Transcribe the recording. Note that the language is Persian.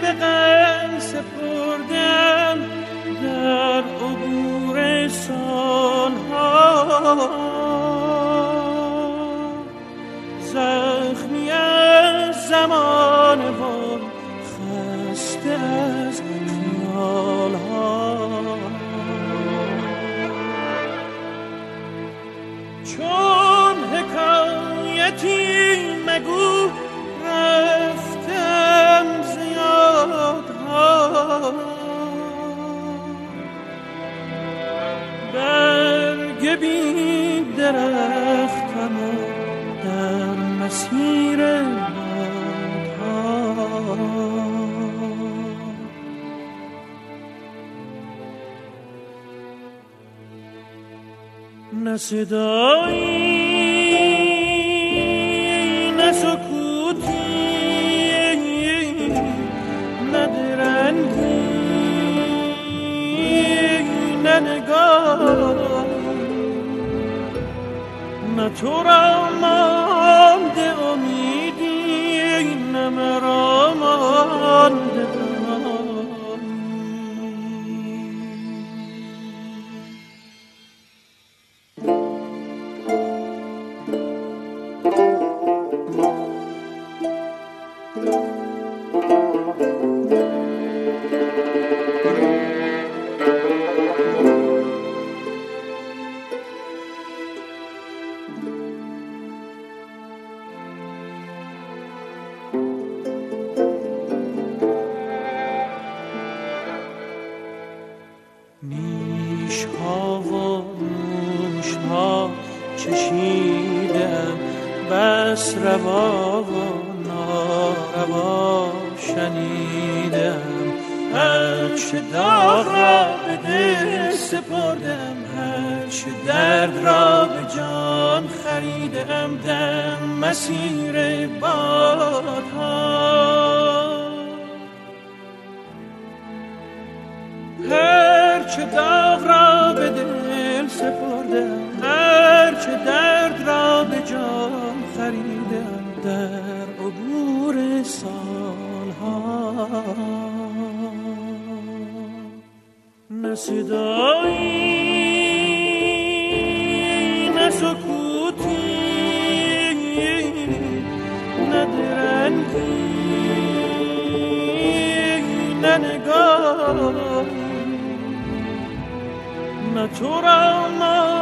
غم سپردم در عبور سالها، زخمی از زمان و خسته از خیالها. چون حکایتی مگو رفتم زیادها، برگ بی درختم در مسیر بادها. نه صدایی نه سکوتی نه درنگی نه نگاه، نه تو را مانده امیدی نه مرا مانده نیش‌ها و نوش‌ها چشیدم، بس روا و ناروا شنیدم. هرچه داغ را به دل سپردم، هرچه درد را به جان خریدم در مسیر بادها. هرچه داغ را به دل سپردم، هرچه درد را به جان خریدم در عبور سالها. نه صدایی نه سکوتی نه درنگی نه نگاه، نه تو را